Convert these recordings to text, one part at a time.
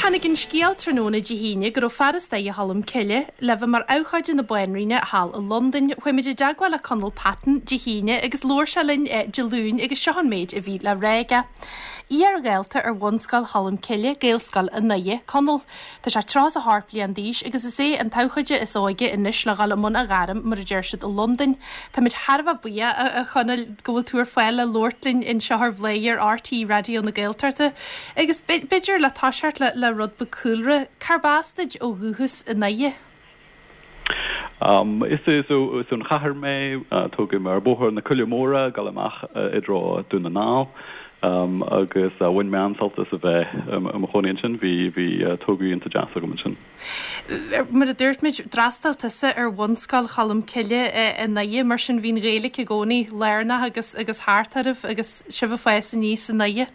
hannig in scial tróna dihíine gur faras da hallam ciile le mar áchaid in na buinríne hall in London chuimiidir deagháil a Conal Patton dihíine agus lór se linn deún agus sean méid a bhí le réige. Íar gaalta bhhanscail hallam ciile géalscail in naie Conal Tá se trás a harplaí an díis agus is an táchaide is áige inis le galamón a garam mar a deirsid in London. Tá mit Harbh buia a chunal gohfuil túr foiile Lordlin in sehar bléir RT radio na Gaeltarta agus beidir le táseart le rud becúlre carbástaid ó thuchas in naie. Is an chahar mé tóga mar bóthir na cuileamóra galamach I drá dúna ná agus bhain me ansaltas a bheith am choníonn sin bhí tógaí inta deas go sin. Mar a dúirtmid drastaltasa bhanscail chalam ciile in naie mar sin bhín réalaigh I gcónaí léirna agus háartarmh agus sibh fees in níos in naie.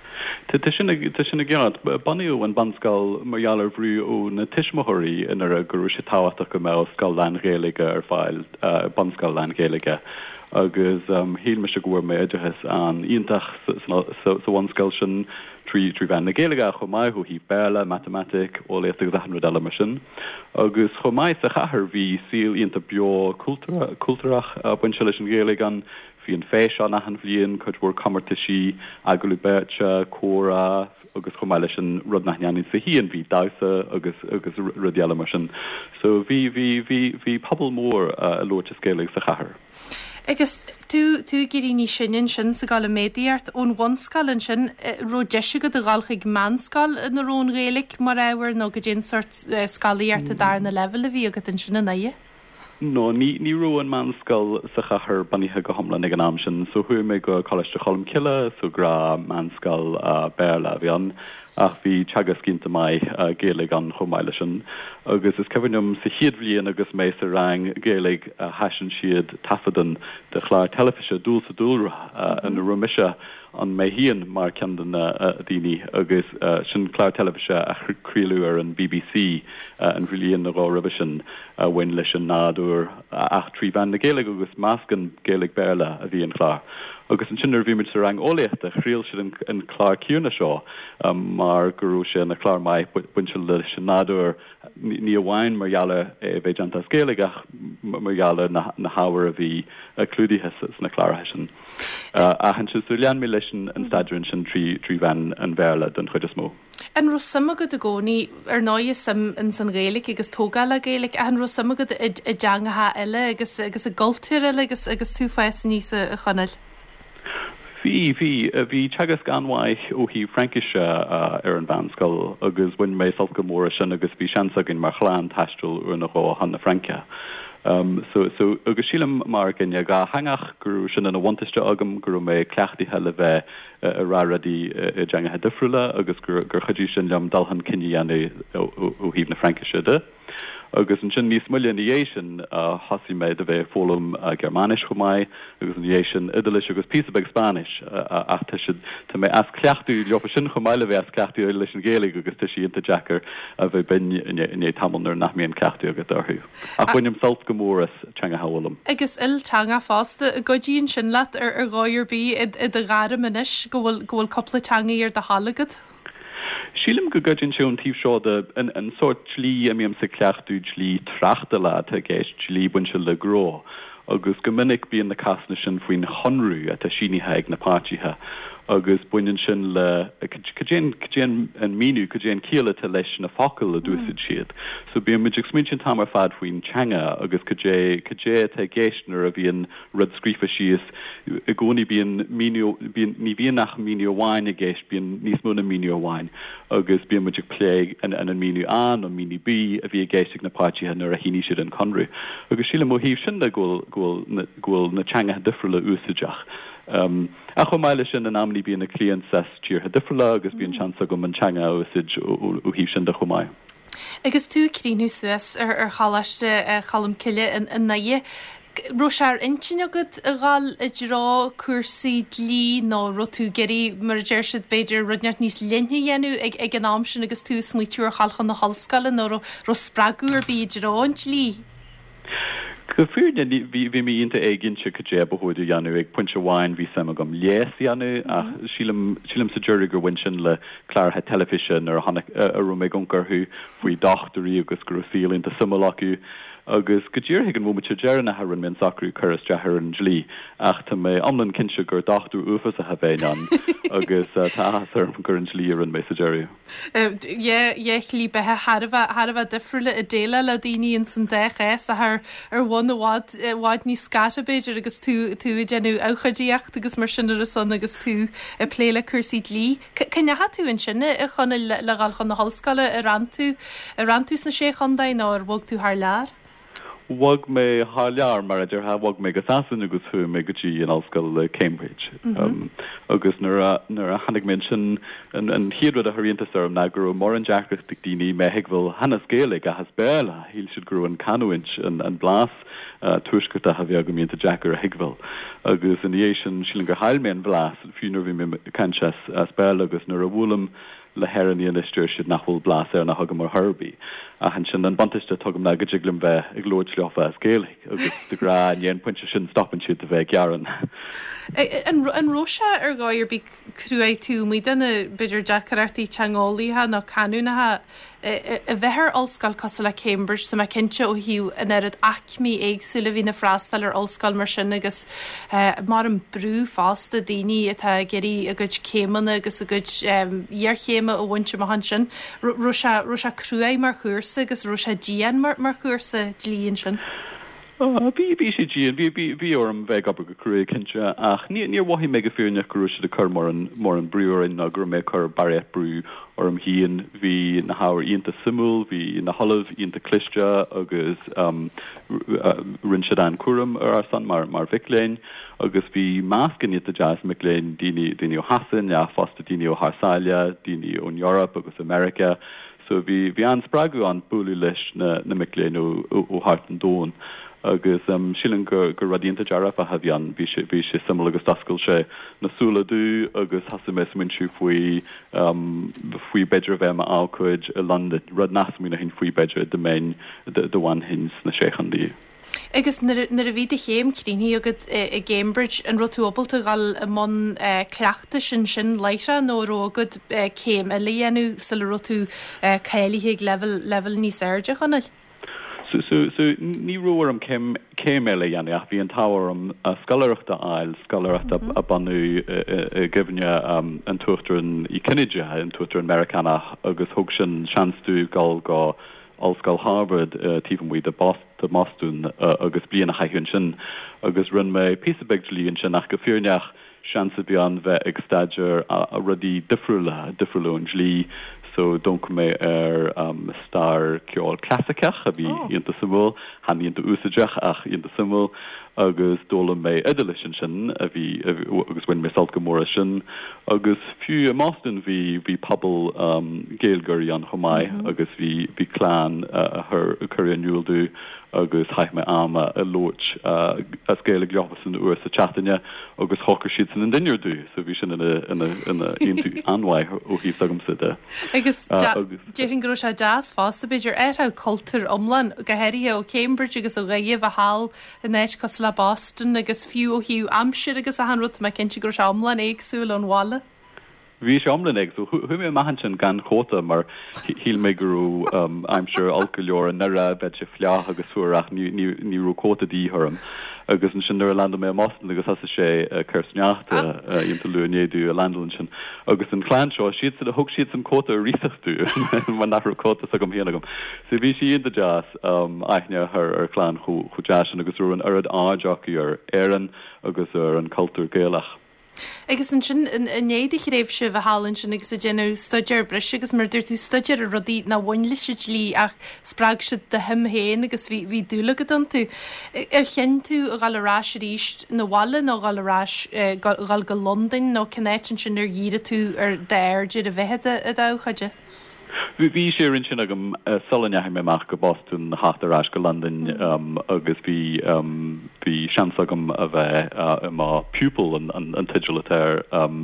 Tá sinna gceanad banú an banscail margheallar bhrú ó na tiismothirí inar a gurú sé táhaach go mé scail lean réalaige ar fáil banscail lean réalaige agus híl me se gohfuir mé idethas an íontach sa bhanscail sin trí bhean na géalaige chomáid chu hí béla matematic óléas agus 100 eile mar sin agus chomáid sa chathair bhí síl íonta beo cultúrach buin se leis an géalaigh an hí an féis an nachan bhlion chuid bhór camartaisí agulú beirt córa agus chomáid leis an rud nachneanní sa híon bhí dása agus rudéala mar sin. So bhí pobl mór a lóirte scéalaigh sa chathair. Agus tú gurí sin sa gáil médiart ón bhanscail sin ro deisiú go a gáilchaigh manscail na rón réalaigh mar éhar nó go dén sort scalaíart a dar na level a bhí agad in sin na naie? No, ní ro an manscail sa chathair baníthe go hamlan ag an am sin, so thuair mé go choiste chalam ciile so gra manscail béla bhí an ach bhí teagas cinnta mai géalaigh an chomáile sin agus is cehannom sa chiad bhliain agus mé sa rang géalaigh haisin siad tafadan de chláir telefise dúl sa dúlra an roimise an mé híon mar ceandan daoine agus sin chláir telefise a chríú ar an BBC an bhliain na rá revision bhain leis an náúr ach trí bhean na géalaigh agus máscan géalaigh béla a bhí an chláir. Agus an sinnar bhíimiid sa rang óléachta chríil si an chlár ciúna seo mar gurú sé na chlár mai buinse leis an náúr ní bhhain marghealla bheith antas géalaigh marghealla na hábhar a bhí clúdaithe na chláirthe sin. A han si lean mé leis an stadrin sin trí bhean an bhéla don chuid is mó. An ro samagad a gcónaí ar náide sam in san réalaigh agus tógála géalaigh an ro samagad I deangatha eile agus a gultúir eile agus tú fees níos a chonneil. Bhí teagas ganmhaith ó hí Frankise ar an bhanscail agus bhain mé salca móra sin agus bhí seansagin mar chláán taistil ar na rá hanna Franca. So agus sílam mar gnne ga hangach gurú sin an bhainteiste agam gurú mé cleachtaithe le bheith a ráradí I deangathe difriúla agus gur chudí sin leam dalhan cinenne ó híomh na Frankise de. Agus an sin níos muile níhé sin hasí méid a bheith fólam Germánis chomáid agus níhé sin idilis agus písabeh Spáis ach tá mé as cleachtú leopa sin chomáile bheith as cleachtú leis an géalaigh agus tá sí inta Jackar a bheith bin in tamnar nach míon cleachtú agus orthú. Ach bhainnim salt go móras teanga haolalam. Agus teanga fásta a godíonn sin leat ar gáir bí I de gára manis gohfuil coppla teangaí ar de hálagad? Sílim go gudjin siún tíh seo an sort slí am sa cleachtú slí trachtala a géist slí buinse le gró agus go minic bíon na casna sin faoin honrú a sínithe ag na páitithe agus buinean sin le céan an míú céan cíala leis na focail a dúsid siad. So bíon muidir smid sin tamar fad faoin teanga agus cé tá géistnar a bhíon rud scrífa sios I gcónaí ní bhíon nach míú bháin a géist bíon níos mú na míú bháin agus bíon muidir léig an míú an míú bí a bhí a géisteach na páitithe nuair a híní siad an conrú. Agus síle mo híomh sin ghfuil na teanga difriúla úsaideach. A chomáile sin an amní bíon na client sas tíortha difriúla agus bíon seansa go an teanga úsid ó híomh sin de chomáid. Agus tú críú suas ar chalaiste chalam ciile in naie. Ro ar intin agad a gáil I drá cuasaí lí nó rotú geirí mar deirsid beidir rudneart níos linne dhéanú ag an am sin agus tú smuitiúr chalchan na hallscaile nó ro spragúr bí dráint lí. Gefuurde vi mi inte eigintse kaje behoorde janu ag punche wine vi sem gom lies janu sílim sa jurigur winsin le clar ha television ar hanna a ru me gunker hu fui doctorí agus gur feel into simulaku agus gotíir higann bhfuil muid dearna harann men sacrú churas dethar an dlí ach tá mé amlan cinse gur dachtú ufas a habéin an agus táar gur an dlí ar an messageú. Lí bethe Harbh difriúla a déile le daoine san déchés a ar bhna bháid ní scatabéidir agus tú i déanú áchadíocht agus mar sin a son agus tú a pléile cuasaí lí. Cenne ha tú an sinne a chuna leáil chun na hallscoile a rantú na sé chundain ná ar bhg tú th lear? Wag me hálear mar idir ha wag me gasan agus hu me gotí in allscoil Cambridge. Agus nuair a hannig min sin an hiad a thuíonnta sem na gur mór an deachtastic daoine me highfuil hanas géalaigh a has béla híl siad gurú an canúint an blas tuiscut a ha bhí agam íonnta Jackar a highfuil. Agus in dhé sin sílan gur hail mé an blas fiúnar bhí me canchas as béla agus nuair a bhúlam le heran íon isteir siad nachhfuil blas ar na hagam mar Herbie. A han sin an bantaiste tugam na gajiglim bheith ag glóid leofa as géalaigh agus de gra an pointse sin stopan siad a bheith gearan. An Róise ar gáir bí cruúé tú mí denna beidir dearartaí teangolaíthe nó canúnathe a bheithir allscoil cos le Cambridge sa cinse ó hiú an airad acmí éagsúla hí na freastal ar allscoil mar sin agus mar an brú fásta daoine atá geirí a go cémanna agus a go dhearchéime ó bhaintse mar han sin. Róise cruúé mar chuirsa agus Róise dían mar chuirsa dlíonn sin. BCG bhí orm bheith ab go cruúé cinse ach níor wahí mé go fiúne goúise de chur mór an breúin a gur mé chur barréit brú orm híon hí na háir ionta simú, hí na hallamh ionta cliste agus rinse an cuam ar san mar bhicléin agus bhí máscan iad a jazz micléin daoine ó Hasan a fásta daoine ó Harsáile, daoine ón Europa agus America. So bhí an spragu an búlú leis na micléin ó Hart an Dón. Agus sílan gur radíonnta dearraf a hadhian bhí sé simú agus dascail sé nasúla dú agus hasasa mes minú faoi beidir bheith a ácuid a London rud nasmí na hin faoi beidir de main dohain hins na séchandíí. Agus nar a bhí a chéim críní agad i Cambridge an rotúbalta gal man cleachta sin leise nó rógad céim a léanú sa le rotú céalaigh level níos airde chunne. So ní roar am céim eile dhéanana ach bhí an táhar am scalareachta áil scalareachta a banú gibne an tuachtar í Kennedy an tuachtar Americanach agus thug sin seanstú gal go allscoil Harvard tífamhaí de Boston agus bliana haithún sin agus run mé písabegdlíonn sin ach go fiúneach seansa bhí an bheith ag staidir a rudí difriúlún lí. So don't mé star ceol clasicach a bhí ionta simú, han ionta úsadeach ach ionta simú agus dóla mé edelisin sin a bhí agus bhain mé salt gomóra sin agus fiú Boston bhí pobl géalgurí an chomáid agus bhí clán chu curionúildú agus haith me ama a loch as géala gleopas in uair sa chatine agus hocar siad san an dinneir dú, so bhí sin ina intú anhaith ó híh agam side. Agus déirn gro se jazz fásta beidir airtha cultúr omlan go heirí ó Cambridge agus ó gaíomh a hall in éis cos le Boston agus fiú ó hiú amsir agus a hanrut me cinnte gro se omlan éagsúil an bhála. Bhí sé omlan ag, so hu mé maihan sin gan chóta mar híl mé gurú I'm sure alcohol an nara bheit se fleach agus suach ní rú cóta díthorm agus an sin nuair landa mé Boston agus hasa sé chursneachta ionta luúnéadú a landlan sin agus an chláán seo siad a thug siad san cóta a rísachtú man nachrú cóta sa gom héanagam. So bhí si ionta jazz aithne ar chláán chu jazz agus ruúin arad áideachí ar éan agus ar an cultúr géalach. Agus an sin néidir réibh se bh hálann sin agus a déanú stuidir bris agus mar dúir tú stuidir a rodí na bhainle siid lí ach sppraag siad de himhéin agus bhí dúla go don tú. Chin tú a galrás ríist na bhile nó galrás gal go London nó cinnéitin sin ar díire tú ar déirde a bheithe a dáchaide. Bhí sé rin sin agam solanneach méach go Boston hátarrás go London agus bhí seansagam a bheith má pupil an tiidir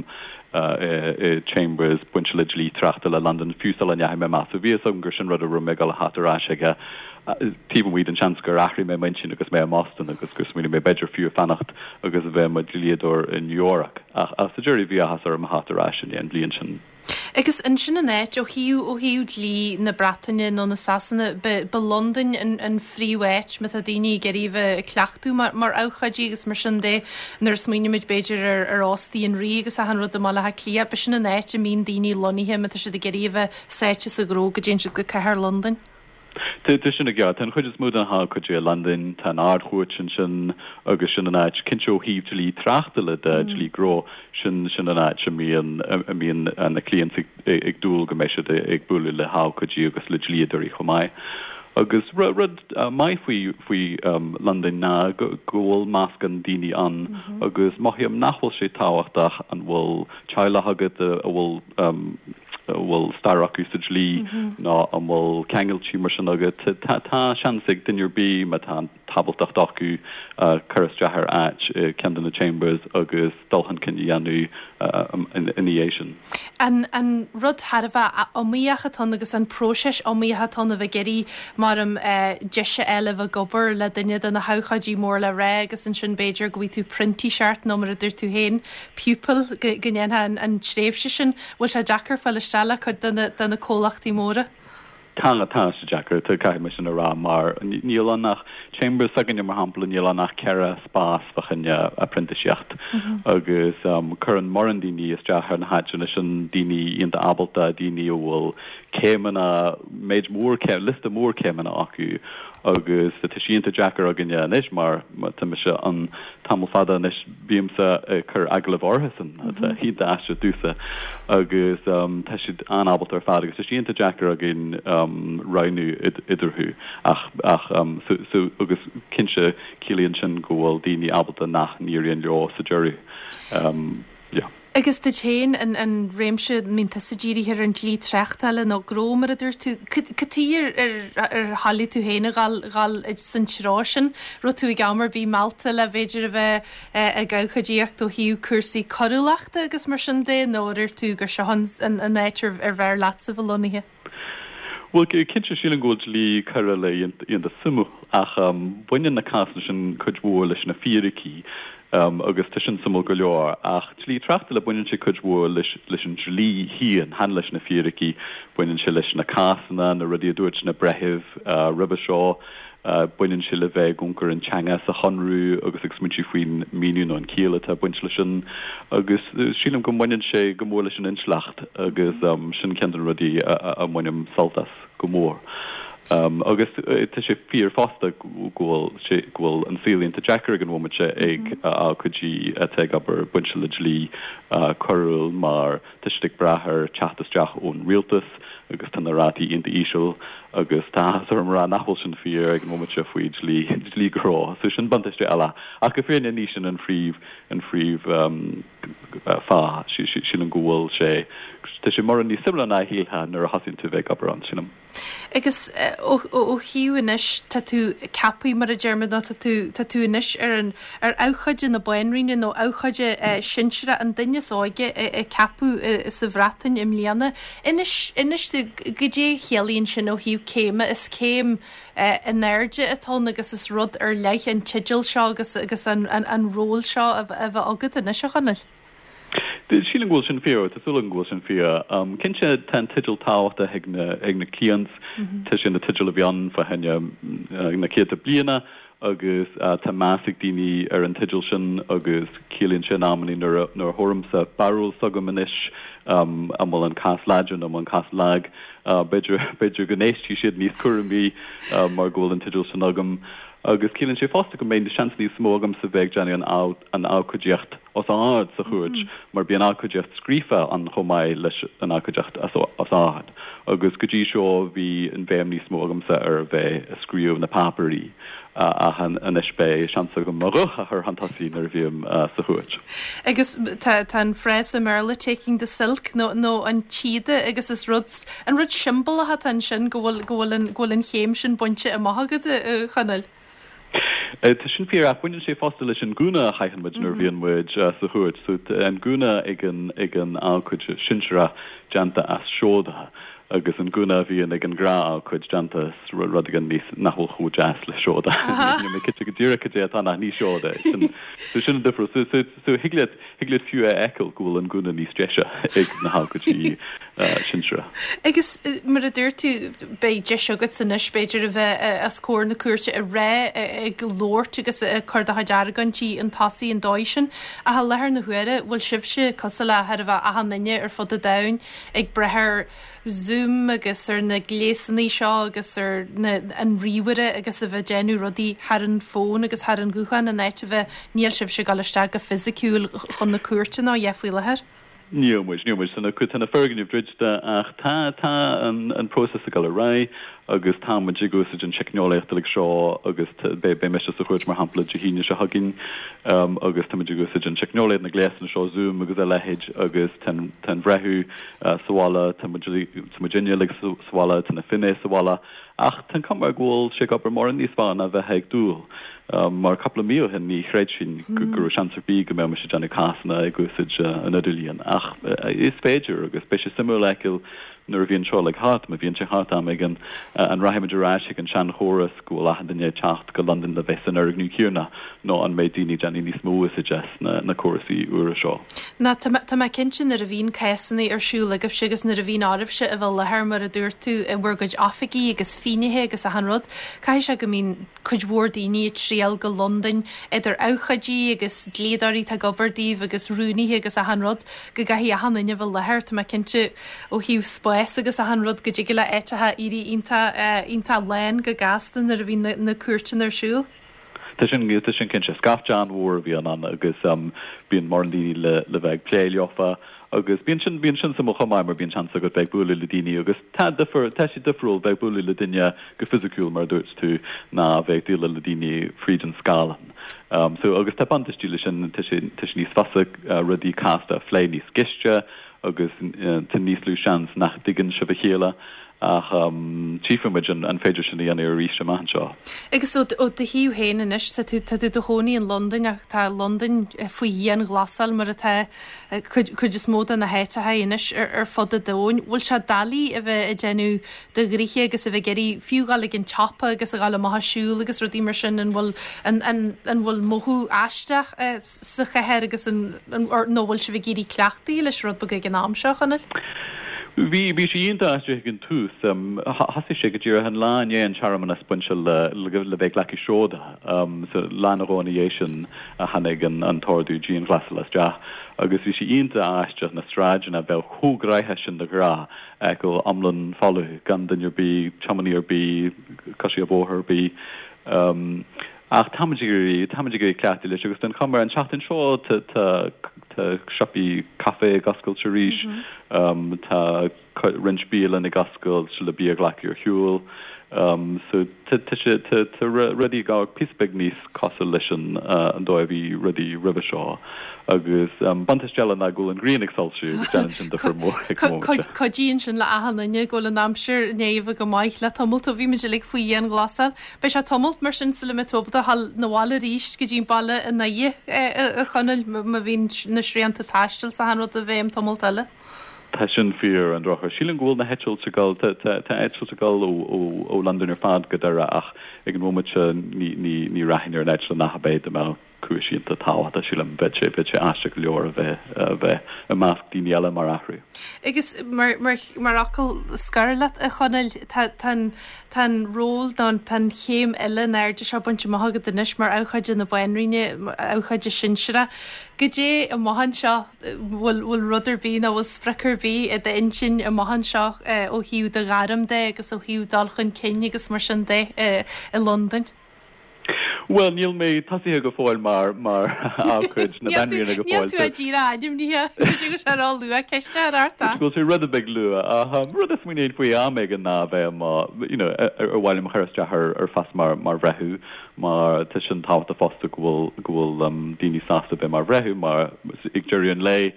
Chambers buintse le lí trachta le London fiú solanneach méach, so bhí agam gur sin rud a rum me gal hátarrás aige tíbmid an seansgur achrí mé mainsin agus mé Boston agus gus mí mé beidir fiú fannacht agus bheith mod líador in York ach sa jury bhí has ar mahatarrá an blion sin. Agus in sin an éit ó hiú lí na Bretainine nó na Sasanna be London an fríweit me a daoine geríomh cleachtú mar áchadí agus mar sin dé nar smíimiid beidir ar ástaí an rí agus a an rud amala ha clia be sin an éit a mín daoine loníthe me si de geríomh séite sa gró go dé si go ceir London. Tu sin a gceart an chuid is múd an há chuidé London tan ardhuiit sin agus sin an áit cinseo híh lí trachtala de lí gró sin an áit sem míon an na client ag dúil go méisi ag buúla le há chuidí agus le líadirí chomáid. Agus rud mai faoi London ná ggóil másc an daoine an agus maithíam nachhfuil sé táhachtach an bhfuil teile agad a bhfuil starachú sa lí ná an bhfuil ceangailtí mar sin agad tá seansig duinear bí me tá tabaltach docu chustrathar áit Camden na Chambers agus dulhan cinne anú in Asian. An rud Harbh omíochatá agus an próses omíochatá a bheith geirí mar am deise eile a gobar le duine den na hachadí mór le ré agus an sin Beiidir go tú printí seart nó mar a dúir tú héin pupil gnéanthe an tréimhse sin bhil se Jackar fel stella chu denna cólachtaí móra. Tá Jackar tu cai me sin ará mar níl nach Chambers agan mar hapla níl nach ceire spás fachanne a printaisiacht agus chur an mar an daoine is deachar an háidirna sin daoine ionta abalta daoine bhfuil céimena méid mór lista mór céimena acu agus tá síonnta Jackar agan inis mar tá me se an tamil fada inis bíamsa chur aglah orthasan hí astra dúsa agus tá siad anábaltar fada agus tá síonnta Jackar agin reinú idirthú ach agus cinse cílíonn sin go bhfuil daoine abalta nach níoríon leo sa jury. Agus de chéin an réimse mínta sa ddíirí hir an lí trechttaile nó grómar a dúir tú catíir ar halí tú héna gal san trásin ru tú i gamar bí Malta le bhéidir a bheith a gachadíocht ó hiú cuasaí choúlaachta agus mar sin dé nó ir tú gur se an éitir ar bhar lása bhlonithe. Well kinse sílan ggóil lí cara le on de sumu ach buine na cána sin chudhór leis na fíricí agus tu sin sumul go leor ach lí trachtta le buinn se chudhór leis an lí hían han leis na fíricí buinn se leis na cásanna na radiadúirt na brethih rubbe seo buinn se le bheith gungur an teanga sa honrú agus ag smuintí faoin míú an cíala tá buint lei sin agus sílam go muinn sé go mór leis an inslacht agus sin cean rudí a muinem saltas go mór. Agus tá sé fíor fásta ghfuil an sílíonnta Jackar an bhfuid sé ag chudí teag aber buintse le lí choúil mar tuistigh brathir teachtasteach ón rialtas agus tan narátí inta ísisiil agus tá ar rá nachhfuil sin fíor ag bhfuid se faoid lí grá, so sin bantaiste eile ach go féin ní sin an phríomh fá sin an ghfuil sé Tá sé mar an ní simla na híalthe nar a hasín tú bheith aber an sinam. Agus ó hiú inis tá tú cappaí mar a German tá tú inis ar áchaide na buinríine nó áchaide sinsere an duineáige capú sa bhreatain im líana. Inis tú go dé chealaíonn sin ó hiú céime is céim an neirde atá agus is rud ar leith an tidil seo agus an ról seo a bheith agad inis a channeil. Sílan ghil sin fíor, Tásúlan ghil sin fíor. Cinse tan tidil táhachta ag na clients, tu sin na tidil a bhean fa henne na céta bliana agus tá másig daoine ar an tidil sin agus cílíonn sin ammaní nar thormsa barúil sagam inis bhfuil an cas láidean am an cas lag beidir go néistí siad níos cuairí mar ghfuil an tidil sin agam. Agus cílann sé fásta go méid de seans níos smógam sa bheith deanna an ácuideacht os áhad sa chuid, mar bí an ácuideacht scrífa an chomáid leis an ácuideacht as áhad. Agus go dtí seo bhí an bhéim níos smógam sa ar bheith a scríomh na paparí an isbé seansa go marcha ar hantasí nar bhíam sa chuid. Agus tá frés a merla taking the silk nó an tíide agus is an rud simbal a hat an sin ghfuil an chéim sin buinte a maithagad channeil. Tá sin fíor a buinn sé fásta leis an gúna a chaithan muid nar bhíon muid sa chuid, so an gúna ag an ácuid sinsere deanta as seodathe agus an gúna bhí ag an grá chuid dantas rud gan níos nachhol chu jazz le seoda. mé kit go ddíra dé anna ní seoda. Sin difra so higlet fiú ekel goúil an gúna níos streise ag na hagutí sinsra. Agus mar a dúirtú bei de agad san ispéidir a bheith a scór na cuairte a ré ag lórt agus chuir a deargantí an tasaí an dáisisin a ha lethir na huire bhfuil sibse cos le ar a bheith a hanine ar fod a dain ag brethir Zoom agus ar na glésanní seo agus ar an ríhuire agus a bheith déanú rodí ar an fón agus ar an gúchan a neit a bheith níl sibse galiste go fysiciúil chun na cuairte ná dhéfuil lethir. Níomid sanna chu tanna ferganú bridgede ach tá an process a gal ra agus tá jigus an checkneolacht ag seo agus be me a chuid mar hapla híine se hagin agus tá jigus an checkneolaid na gléan seo Zoom agus a lehéid agus ten brehu sawala Virginia le sawala tan na finné sawala ach tan kam ghil sé op mar an níosán a bheit heag dúil. Mar couple mí hen ní chréid sin gur seansarbí go mé se Johnny Casna agus an adulíon ach is féidir agus spe simúleil nuair bhíonn seo le hat a bhíonn se hat am an raimiidirráise an sean choras go a duine techt go London le bheits an argnú cúna nó an méid daoine Johnny níos mó is na choraí uair seo. Na tá cinsin na a bhín caisanna arsúla go sigus na a bhín áibhse a bheith lethir mar a dúirtú i bhhargaid Afficí agus finithe agus a hanrod cai se go mín chuidhór daoine tríal go London idir áchadí agus léadarí tá gobardíh agus rúnithe agus a hanrod go gaihí a hanine bh lethir tá cinnte ó hiú spéis agus a hanrod go ddí le éitethe irí ínta lein go gastan ar a bhí na cuairtin arsúl. Tá sin cin se scafteán mhór bhí an agus bíon marlíní le bheith pléiliofa agus bíon sin sa chomáim mar bíon chance go bheith buúla le daine agus tá si difriúil bheith buúla le duine go fysiciúil mar dúirt tú ná bheith díla le daine fríd an scalan. So agus tá bantastíile sin níos fasa rudí casta phlé níos giiste agus tan níos lú seans nach digan se bhchéile ach chiefmuid an féidir sin an ar ríiste man seo. Agus ó de hiú héanaan is tá do chonaí in London ach tá London faoi dhéan glasal mar a chuid is móda na héite inis ar fod a dóin. Bhfuil se dalí a bheith i déanú de gríe agus a bheith geirí fiúgáil gin chapa agus a gáil maithisiúil agus rudí mar sin an bhfuil mothú eisteach sa chehéir agus nóhfuil se bheith géirí cleachtaí leis rud bag an amseach anil. Bhí sé ionanta an tús hasí sé go dtíar an láin an charman a spunse le bheith leci seoda lánarónaéis sin a hanig an tordú Jean Glasalas deach agus bhí sé ionanta aisteach na stráidin a bheith thugraithe sin de grá go amlan fallú gan duirbí chamaní arbí cosí a bóthir bí ach tamidigurí ceatí leis agus den chumar an seachtain seo tá siopí cafe gascail se ríis tá rinspíal in i gascail se le bí a ghlaci ar hiúil so tá rudí gá píspeg níos cosal leis an dóibhí rudí ribh seo agus bantasteile na ggóil an Green exalsiú sin de formór Codíonn sin le ahanana ggóil an amsir néomh go maiith le tomult a bhí me le faoi an glasal, Bei se tomult mar sin sa le metóbda hall nóhála ríist go dtín balle in na a chonneil ma bhín na sríanta taistil sa hanrod a bhéim tomult eile. Tá sin fear an drocha sílan ghúil na hetil sa gáil tá etil sa gáil ó London ar fad go dara ach ag an móid ní raithinn ar neit le nachbéid am cuaisiínta táha a sílam bete aiste go leor a bheith a measc daoine eile mar ahrú. Agus mar acail scarlat a chonneil tan ról don tan chéim eile neirde se buinte maithagad inis mar áchaide na bainríine áchaide sinsere. Go dé a maihan seo bhfuil rudidir bí a bhfuil spricr bí a d insin a maihan seo ó hiú de garam dé agus ó hiú dalchan céine agus mar sin dé i London. Well, níl mé tasíthe go fáil mar ácuid na banrína go fáil. Níl tú a ddíra dim ní go se á lua ceiste arta. Go tú rud a big lua rud a smuoinéad faoi améid an ná bheith ar bhhailm chuirteach ar fas mar bhrethú mar tu sin táhat a fásta gohfuil daoine sásta be mar bhrethú mar ag deiríonn lei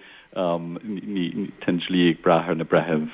tin líag brethir na bretheh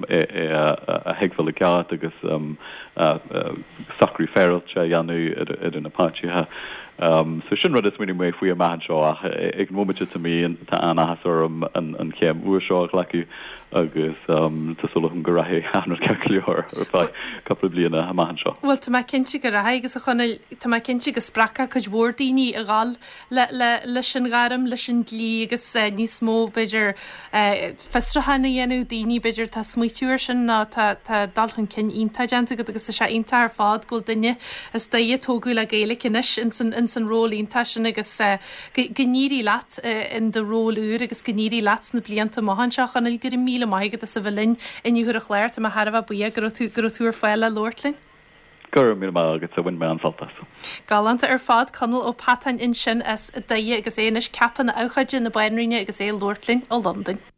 a heagfuil a ceart agus sacrí féilt se dhéanú idir na páitithe So sin rud is muni mé faoi a mahan seo ach ag móide a mí tá anna hasm an chéim uair seo lecu agus tasúla an go rathé anar ceúir ar fá capla bliana a mahan seo. Well tá cinnte go rathe agus a chuna tá cinnte go spracha chuid bhór daoine a gáil leis an garam leis an lí agus níos mó beidir festrachanna dhéanú daoine beidir tá smuitiúir sin ná tá dalchan cin iontaidenta agus sé onanta ar fád ghil duine is daí tógú le géala cinis in san rólínta sin agus gníí leat in de róúr agus gníí leat na blianta maihan seach an gur míle maigad a sa bhelinn inniuair a chléir a Harbh buí gur túr foiile Lordlin. Gur mí agus a bhain me an saltas. Galanta ar fád canal ó Patan in sin as daí agus éanais ceapan na áchaide na Bainríne agus é Lordlin ó London.